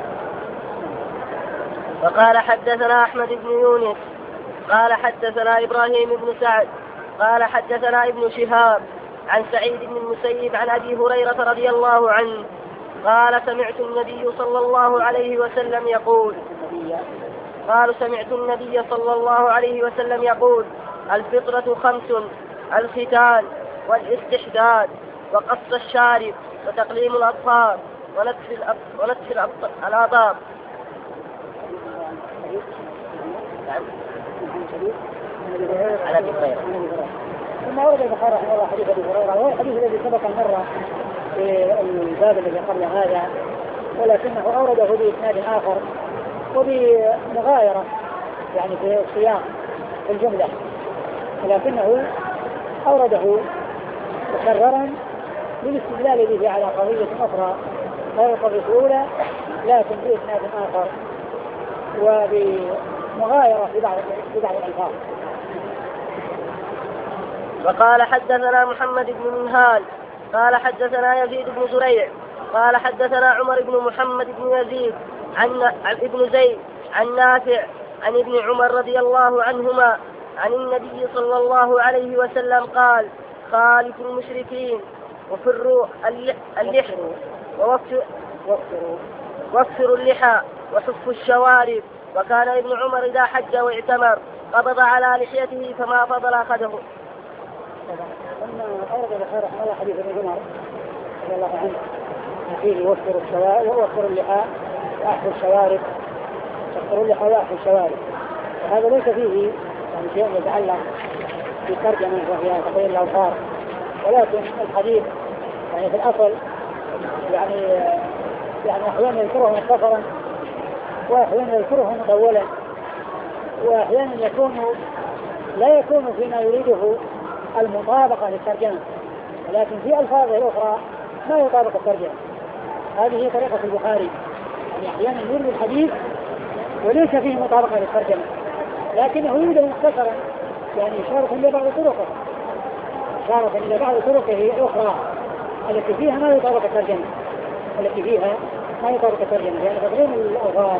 وقال حدثنا أحمد بن يونس قال حدثنا إبراهيم بن سعد قال حدثنا ابن شهاب عن سعيد بن المسيب عن أبي هريرة رضي الله عنه قال سمعت النبي صلى الله عليه وسلم يقول قال سمعت النبي صلى الله عليه وسلم يقول: الفطرة خمس: الختان والاستحداد وقص الشارب وتقليم الأظفار ونتف الأطاب. على أبي هريرة. ثم ورد البخاري رحمه الله حديث أبي هريرة، وهو الحديث الذي سبق مرة في الباب الذي قبل هذا، ولكنه أورده بإسناد آخر وبمغايرة يعني في السياق في الجملة، ولكنه أورده مكررا للاستدلال به على قضية أخرى غير القضية الأولى لكن بإسناد آخر وبمغايرة في بعض في بعض الألفاظ. وقال حدثنا محمد بن منهال قال حدثنا يزيد بن زريع قال حدثنا عمر بن محمد بن يزيد عن ابن زيد عن نافع عن ابن عمر رضي الله عنهما عن النبي صلى الله عليه وسلم قال خالف المشركين وفروا اللحى ووفروا اللحى وحفوا الشوارب. وكان ابن عمر إذا حج واعتمر قبض على لحيته فما فضل أخذه. ثم أورد البخاري رحمه الله حديث ابن عمر رضي الله عنه فيه يوفر الشوارب ووفر اللحى وأحفوا الشوارب ووفروا اللحى وأحفوا الشوارب. وهذا ليس فيه يعني شيء يتعلق بالترجمة وهي تقرير الأوصار، ولكن الحديث يعني في الأصل يعني يعني أحيانا يذكره مختصرا وأحيانا يذكره مطولا وأحيانا يكون لا يكون فيما يريده المطابقة للترجمة، ولكن في ألفاظه الأخرى ما يطابق الترجمة. هذه هي طريقة البخاري، يعني أحيانا يريد الحديث وليس فيه مطابقة للترجمة لكنه يريد مختصرا يعني إشارة إلى بعض طرقه إشارة إلى بعض طرقه الأخرى التي فيها ما يطابق الترجمة التي فيها ما يطابق الترجمة يعني تقريم الأوصار.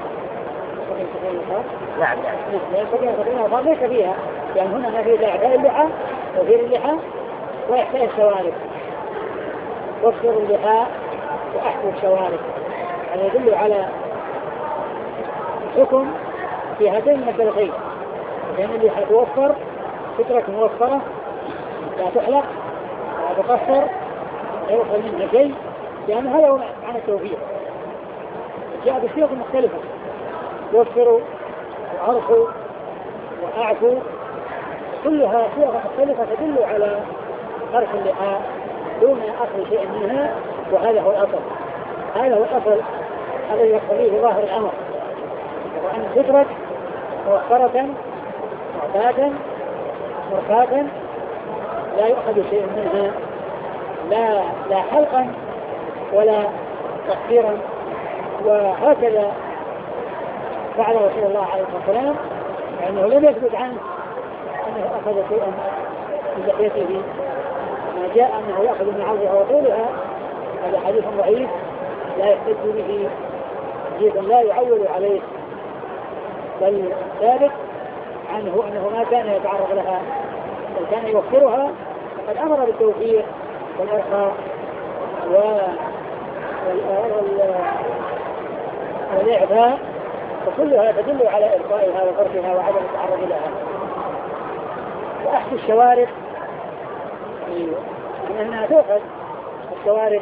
نعم نعم تقريم الأوصار ليس فيها يعني هنا ما فيه إعفاء اللحى وفير اللحى وإحفاء الشوارب وفر اللحى وأحفوا الشوارب. هذا يدل على حكم في هاتين المسألتين، لأن اللحى توفر فترة موفرة لا تحلق لا تقصر لا يخرج منها شيء، لأن هذا هو معنى التوفير. جاء بصيغ مختلفة يوفروا وأرخوا وأعفوا كلها صيغ مختلفة تدل على ترك اللحى دون أخذ شيء منها، وهذا هو الأصل هذا هو الأصل الذي يقتضيه ظاهر الأمر، وأن تترك موفرة معتادا مرفادا لا يؤخذ شيء منها لا لا حلقا ولا تقصيرا. وهكذا فعل رسول الله عليه الصلاة والسلام، لأنه لم يثبت عنه أنه أخذ شيئا من لحيته، ما جاء أنه يأخذ من عرضها وطولها هذا حديث ضعيف لا يحتج به حديث لا يعول عليه، بل ثابت عنه أنه ما كان يتعرض لها بل كان يوفرها، فقد أمر بالتوفير والإرخاء والإعفاء، وكلها تدل على إرخائها وفرقها وعدم التعرض لها. وأحفوا الشوارب أنها تؤخذ الشوارب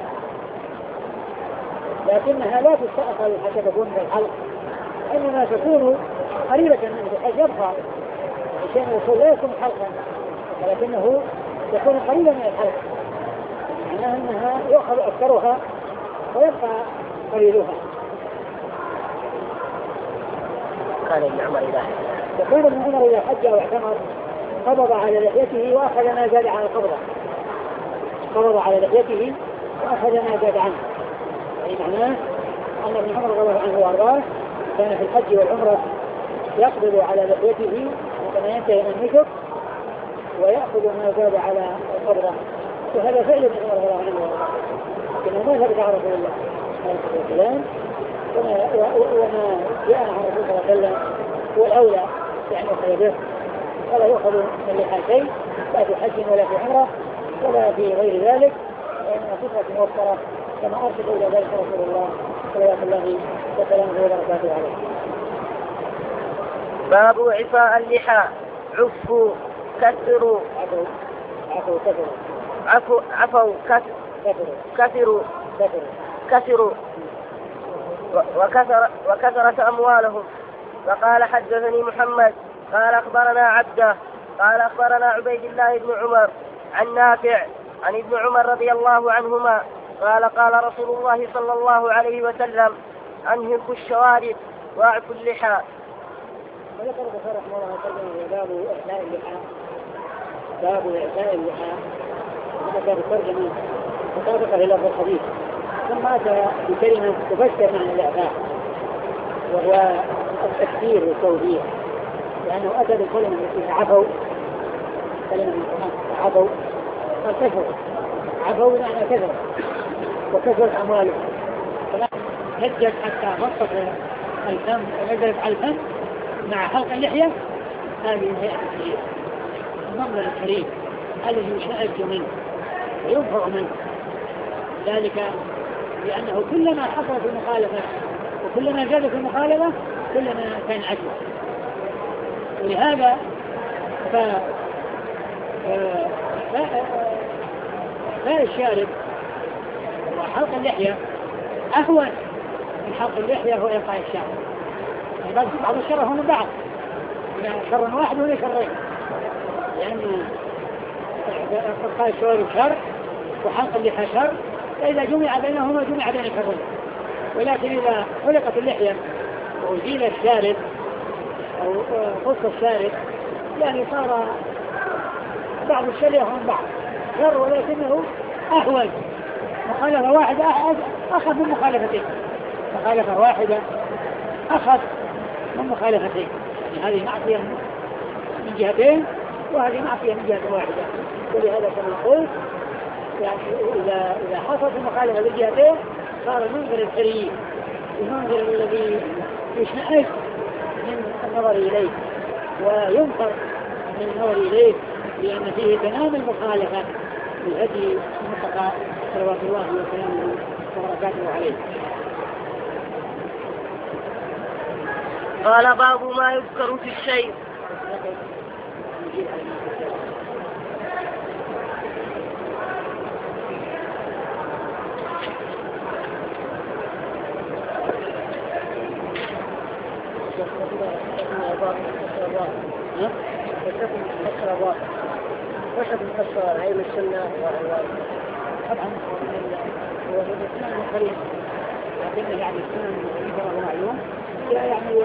لكنها لا تستأخذ حتى تكون من الحلق، إنما تكون قريبة منه بحيث يبقى عشان الوصول لا يكون حلقا ولكنه يكون قريبا من الحلق، معناها أنها يؤخذ أكثرها ويبقى قليلها. قال ابن عمر إذا يقول ابن عمر إذا حج أو اعتمر قبض على لحيته وأخذ ما زاد على القبضة قبض على لحيته وأخذ ما زاد عنه، يعني معناه أن ابن عمر رضي الله عنه وأرضاه كان في الحج والعمرة يقبض على لحيته عندما ينتهي من النسك ويأخذ ما زاد على القبضة، وهذا فعل ابن عمر رضي الله عنه وأرضاه، لكنه ما ثبت على رسول الله عليه الصلاة والسلام وما جاء عن رسول الله صلى الله عليه وسلم والأولى يعني يأخذ به، ولا يؤخذ من لحى شيء لا في حج ولا في عمرة ولا في غير ذلك، لأنها فترة موفرة كما أرشد إلى ذلك رسول الله صلى الله وسلامه وبركاته عليه. باب عفاء اللحى عفوا كثروا عفوا عفوا كثروا عفوا عفوا كثروا كثروا وكثر وكثرت أموالهم. وقال حدثني محمد قال أخبرنا عبده قال أخبرنا عبيد الله بن عمر عن نافع عن ابن عمر رضي الله عنهما قال قال رسول الله صلى الله عليه وسلم أنهكوا الشوارب واعفوا اللحى. وذكر البخاري رحمه الله تعالى باب إعفاء اللحى باب إعفاء اللحى وذكر الترجمة مطابقة للفظ الحديث، ثم أتى بكلمة تفسر معنى الإعفاء وهو التكثير والتوزيع، لأنه أتى بالكلمة التي عفوا كلمة من القرآن عفوا قال كثروا عفوا معنى كثرة وكثرت أموالهم هجت حتى غطت الفم ونزلت على الفم مع حلق اللحية. هذه الهيئة الكريمة المنظر الكريم الذي يشاهد منه وينفع منه ذلك لأنه كلما حصلت المخالفة وكلما زادت المخالفة كلما كان أجمل. ولهذا ف... ف... فاء الشارب وحلق اللحية أهون من حلق اللحية هو إلقاء الشعر. يعني بعض الشر هم من بعض شر واحد ولا شرين لأن إلقاء الشوارب شر وحلق اللحية شر فإذا جمع بينهما جمع بين شرين. ولكن إذا حلقت اللحية وأزيل الشارب أو قص الشارب يعني صار بعض الشر هم بعض شر ولكنه أهون. مخالفة واحدة أخذ من مخالفتين مخالفة واحدة أخذ من مخالفتين يعني هذه معصية من جهتين وهذه معصية من جهة واحدة. ولهذا كما قلت يعني إذا إذا حصلت المخالفة بالجهتين صار المنظر الكريم المنظر الذي يشمئز من النظر إليه وينفر من النظر إليه لأن فيه تمام المخالفة بالهدي المصطفى صلوات الله وسلامه وبركاته عليه. قال باب ما يذكر في الشيء. وشد مكسر هاي من السنة طبعا هو الإسلام القريب لكن يعني السنة المعروفة معلوم يعني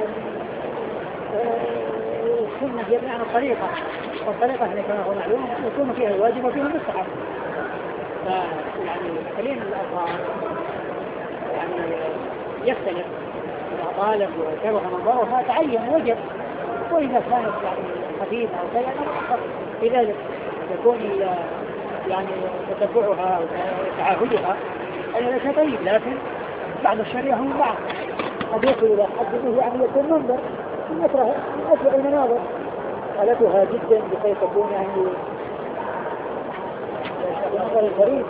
السنة هي بمعنى الطريقة والطريقة هنا كما هو معلوم يكون فيها الواجب وفيها المستحب. فيعني كلمة الألفاظ يعني يختلف إذا طالب وكره منظرها تعين وجب وإذا كانت يعني خفيفة أو شيئا أخر في ذلك يكون يعني تتبعها وتعاهدها أي ليس طيب. لكن بعض الشريعة هم بعض قد يصل إلى حد يعني يكون منظر من أسرع من أسرع المناظر قالتها جدا بحيث تكون يعني المنظر الغريب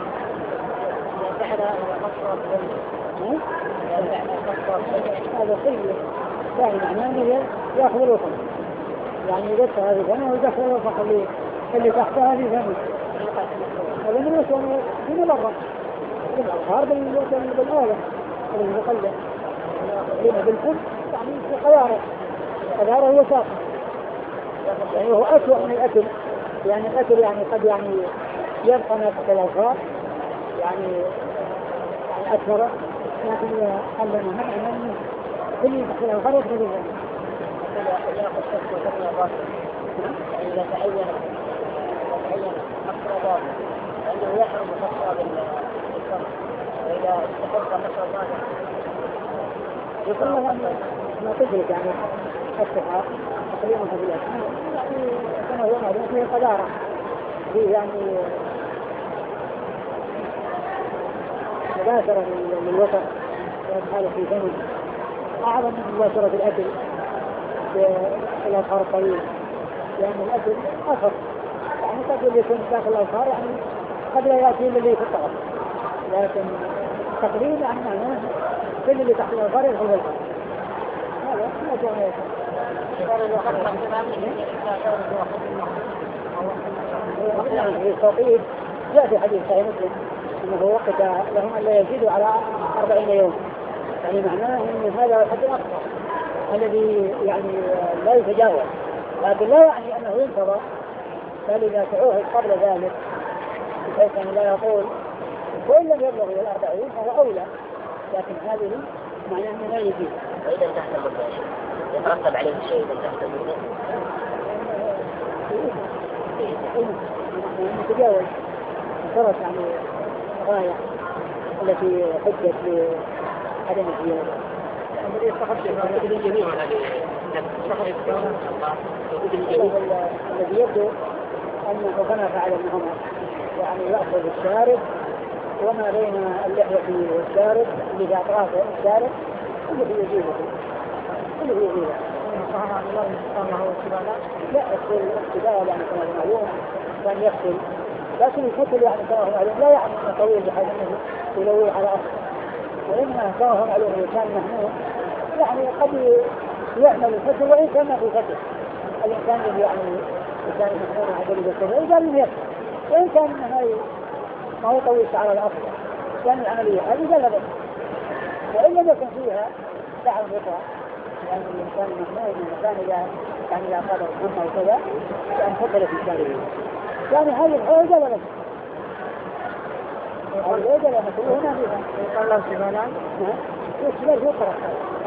هذا خير يعني معناه أنه يأخذ الوطن يعني يدفع هذه الفنة ويدخل الوطن اللي, اللي تحتها هذه الفنة هذا من الوطن من مرة الأظهار بالآلة اللي يقلع لما بالفن يعني في قوارع قوارع هو ساقط يعني هو أسوأ من الأكل يعني الأكل يعني قد يعني يبقى نفس الأظهار يعني يعني أكثر لكن حلنا منع من كل يدخل الأظهار يدخل الفن يأخذ شخص وتبنى باطل إذا تعين تعين مصر باطل لأنه يحرم مصر بالفرق وإذا استحق مصر باطل يقول لها ما تدرك يعني الصحة تقريبا في الأسماء يعني كما هو معلوم فيه قدارة فيه يعني مباشرة للوطن ويدخل في ثمن أعظم من مباشرة الأكل الأظهار الطويل لأن الأكل أثر يعني قد يكون داخل الأظهار يعني قد لا يأتي اللي في الطرف لكن تقريبا يعني معناه كل اللي تحت الأظهار يدخل في الأظهار هذا ما جاء يأتي في التوقيت جاء في حديث صحيح مسلم أنه وقت لهم أن لا يزيدوا على أربعين يوم يعني معناه أن هذا الحد الأقصى الذي يعني لا يتجاوز لكن لا يعني أنه ينتظر بل إذا تعوهد قبل ذلك بحيث أنه لا يقول وإن لم يبلغ إلى الأربعين هذا أولى لكن هذه معناه أنه لا يزيد. وإذا تحت المدة يترتب عليه شيء إذا تحت المدة يتجاوز الفرص يعني غاية التي حجت لعدم الزيادة الذي يستخدم ابن الجميع الذي يبدو أنه كما فعل ابن عمر يعني يأخذ الشارب وما بين اللحية والشارب اللي في أطراف الشارب اللي في يجيبه اللي في يجيبه لا يغسل اقتداء يعني كما هو معلوم كان يغسل لكن الفتل يعني كما هو معلوم لا يعني أنه طويل بحيث أنه يلوي على أصل وإنما كما هو معلوم الإنسان مهموم يعني قد يعمل الفتل وإن كان في فتل الإنسان يعني الإنسان مهموم عدل بالسبب قال من يغسل وإن كان ما هو طويل على الأصل كان العملية هذه جلبت وإن لم يكن فيها دعم بطا لأن الإنسان مهموم من مكان إذا كان إذا قدر مهمة وكذا كان فضل في الشارعين يعني هذه الحوال جلبت هذه جلبت هنا فيها يقال الله سبحانه يسبر في قرأ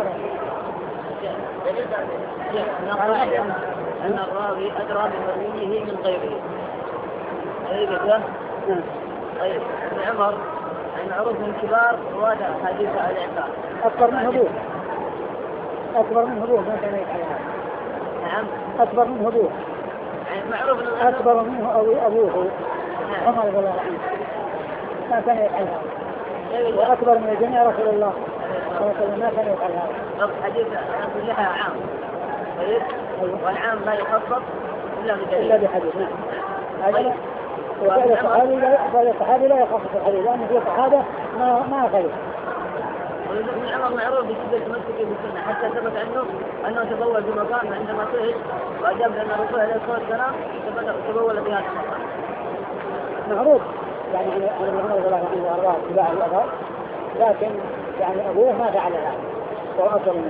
أن الراوي أدرى بمرويه من غيره أي كده طيب ابن عمر معروف من كبار رواد حديث الإعفاء أكبر من هبوه أكبر من هبوه ما كان يفعل هذا نعم أكبر من هبوه يعني معروف أكبر منه أبوه عمر رضي الله عنه ما كان يفعل هذا وأكبر من الجميع رسول الله صلى الله عليه وسلم ما كان يفعل هذا حديث أن لها عام طيب والعام لا يخصص إلا بدليل إلا بحديث نعم هذا وفعل الصحابي لا فعل الصحابي لا يخصص الحديث لأن في صحابة ما ما أخذوا. وابن عمر معروف بشدة تمسكه بالسنة حتى ثبت عنه أنه تبول في مكان عندما صهد وأجاب لأن الرسول عليه الصلاة والسلام تبول في هذا المكان. معروف يعني عن ابن عمر رضي الله عنه وأرضاه اتباع الأثر لكن يعني أبوه ما فعل هذا وهو أفضل منه.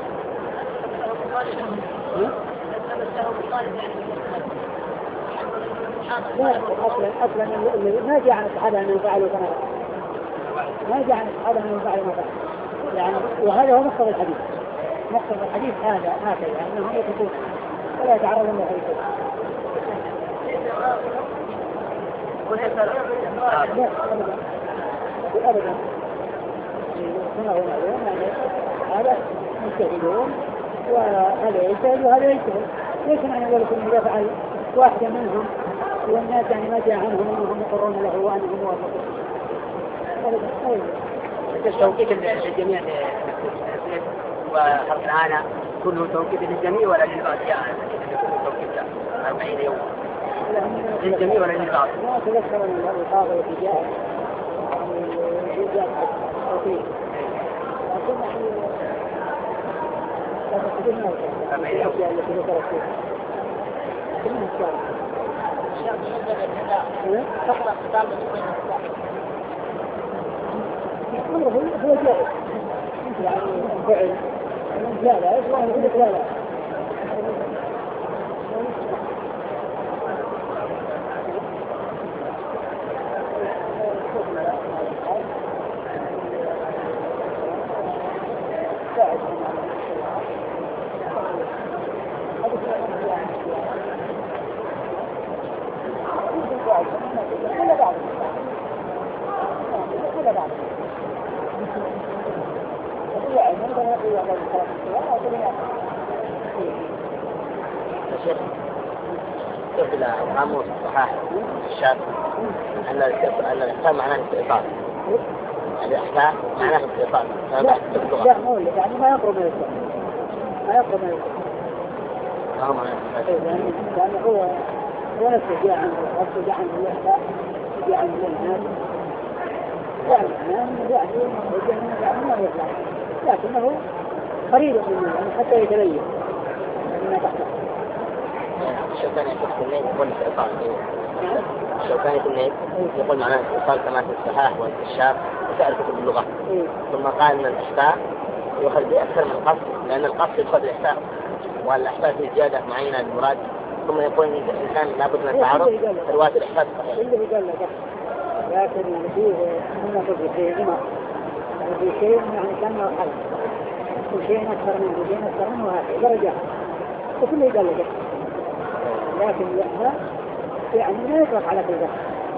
لا أصلا أصلا ما جاء عن الصحابة أنهم فعلوا كما ما جاء عن الصحابة أنهم فعلوا ما فعلوا يعني وهذا هو مقصد الحديث مقصد الحديث هذا هكذا أنهم يتركون ولا يتعرضون للحديث. لا أبدا أبدا كما هو معلوم يعني هذا مجتهدون وهذا يجتهد وهذا يجتهد ليس معنى ذلك أن إذا فعل واحدة منهم والناس يعني ما جاء عنهم أنهم يقرون له وأنهم موافقون. التوقيت للجميع وحرف الآن كله توقيت للجميع ولا للبعض يعني توقيت أربعين يوم للجميع ولا للبعض؟ ما تذكر من الرقابة والتجاه الإيجاد التوقيت لكن نحن لا تقدمنا الأشياء التي ذكرت فيها كلها الشارع فقط اقتتال بين الأمر هو جائز يعني فعل لا لا لا لا لا كيف القاموس الصحاح الشاب أن الإحسان معناه الاستئصال الإحسان معناه الاستئصال لا مو يعني ما يقرب من الإسلام ما يقرب من الإسلام ما هو معناه يعني يعني هو هو نفسه جاء عنه الرب جاء عنه الإحسان جاء عنه الناس يعني يعني يعني ما يطلع لكنه قريب منه يعني حتى يتبين من تحته. الشوكاني يقول في الليل يقول استئصال الشوكاني في الليل يقول معناه استئصال كما في الصحاح والكشاف وسائر كتب اللغة ثم قال أن الإحساء يؤخذ بأكثر من القصد لأن القصد يؤخذ الإحساء والإحساء في زيادة معينة للمراد ثم يقول إن الإنسان لابد من التعارض في رواية الإحساس الصحيح. اللي قال لك لكن يعني فيه هنا في شيء هنا يعني في شيء يعني كان مرحلة وشيء أكثر منه وشيء أكثر منه وهكذا درجات وكله يقال لك لكن لا يعني لا يطلق على كل ذلك.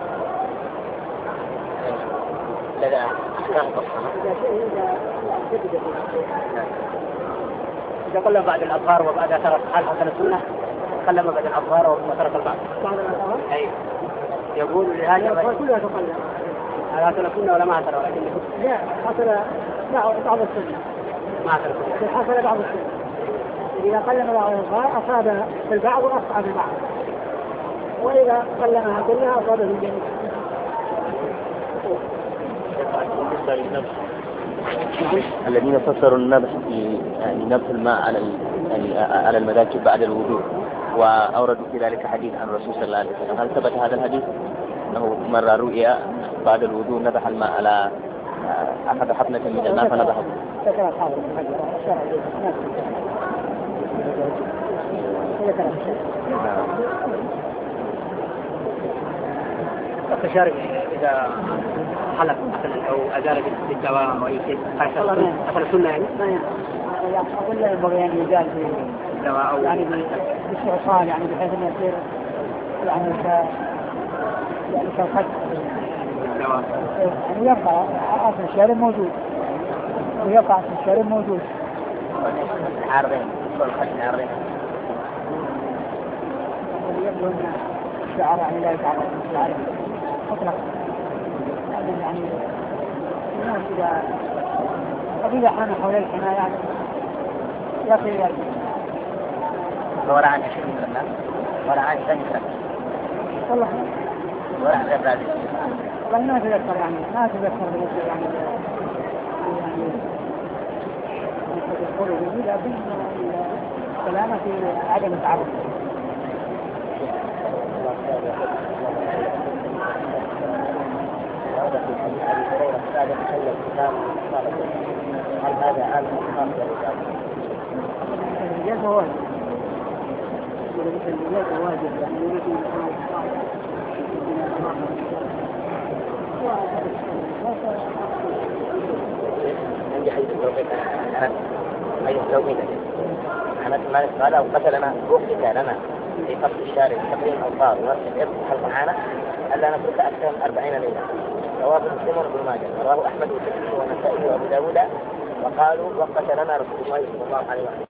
لذا أحكام قصة إذا شيء إذا جدد فيه إذا قلنا بعد الأظهار وبعد أثر الصحابة حسن السنة تقلم بعد الأظهار وترك البعض. بعض الأظهار؟ أي يقول لهذا كلها تقلم. هل حصل سنة ولا ما حصل ولكن لا حصل بعض السنة. ما حصل سنة. حصل بعض السنة. إذا قلم بعض الأظهار أصاب في البعض وأصعب البعض. وإذا قلمها كلها أصاب في الجميع. الذين فسروا النبح يعني نبح الماء على يعني على المذاكب بعد الوضوء وأوردوا في ذلك حديث عن الرسول صلى الله عليه وسلم. هل ثبت هذا الحديث أنه مرة رؤيا بعد الوضوء نبح الماء على أخذ حفنة من الماء فنبحه؟ ذكر أصحابه الشرع ذكر التشارك إذا حلق مثلا أو أزال بالدواء أو أي شيء أصل السنة يعني؟ أقول لا ينبغي أن يزال بالدواء أو يعني باستعصال يعني بحيث أن يصير يعني ك يعني كالخد بالدواء يعني يبقى أصل الشارب موجود ويبقى أصل الشارب موجود. عارضين كل خد عارضين. يبدو أن الشعر يعني لا يتعرض للشعر مطلق يعني الناس إذا إذا حان حول الحماية يعني يصير يرجع. ورا عن شيء من الناس ورا عن ثاني سنة والله ورا عن غير ذلك والله ما تذكر يعني ما تذكر بالنسبة يعني يعني يقولوا به لكن السلامة في عدم التعرض. هل هذا عام خاص الرجال واجب الرجال واجب يعني يمكن عندي حديث التوقيت أنا حديث التوقيت أنا مالك قال أو قتلنا أخذ لنا في قصد الشارع تقريم أوصار وإرث حلق معنا ألا نترك أكثر من أربعين ليلة. رواه مسلم وابن ماجه رواه أحمد والترمذي والنسائي وأبو داود وقالوا وقت لنا رسول الله صلى الله عليه وسلم.